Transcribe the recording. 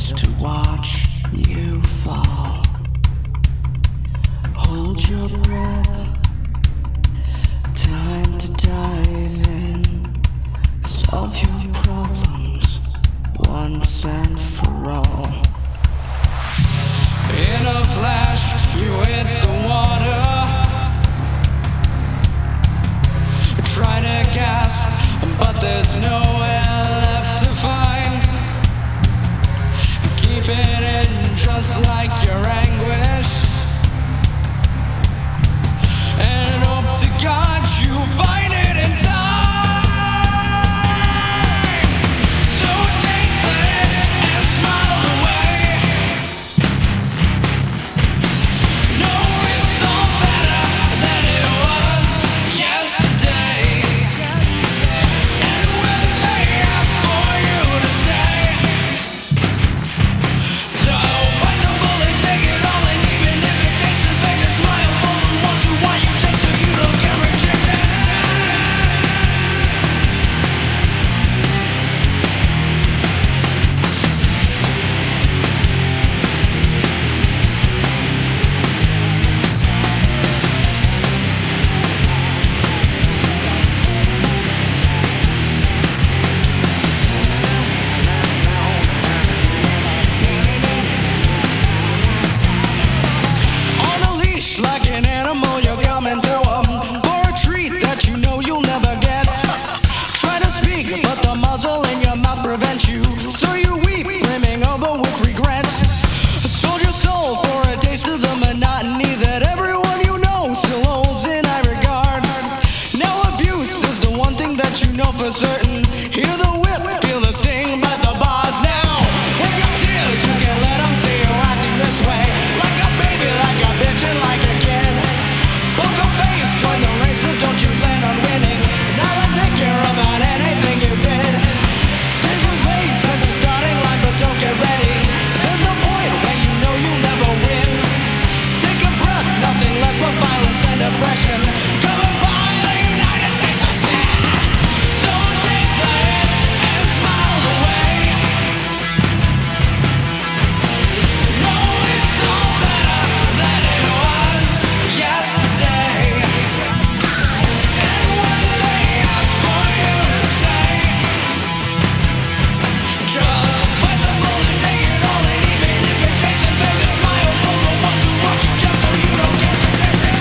just to watch you fall. Hold your breath, time to dive in. Solve your problems once and for all. In a flash, you hit the water. Try to gasp, but there's nowhere left to find. Keep it in just like your anguish, and hope to God you find it in time. So take the hit and smile away. Know it's all better than it was yesterday. And when they ask for you to stay, so bite the bullet, take it all, and even if it takes a fake a smile for the ones who want you just so you don't get rejected. On a leash like an animal, you're coming to 'em for a treat that you know you'll never get. Try to speak, but the muzzle in your mouth prevents you, so you weep, brimming over with regret. Sold your soul for a taste of the monotony that everyone you know still holds in high regard. Now abuse is the one thing that you know for certain. Hear the whip, feel the sting, but the bars now. With your tears, you can let 'em see you acting this way. Like a baby, like a bitch, and like a kid. Poker face, join the race, but don't you plan on winning? Now I think you're about anything you did. Take your place at the starting line, but don't get ready. There's no point when you know you'll never win. Take a breath, nothing left but violence and oppression. Covered by the United States of sin. So take the hit and smile away. No, it's all better than it was yesterday. And when they ask for you to stay, just bite the bullet, take it all, and even if it takes a fake a smile for the ones who want you just so you don't get rejected.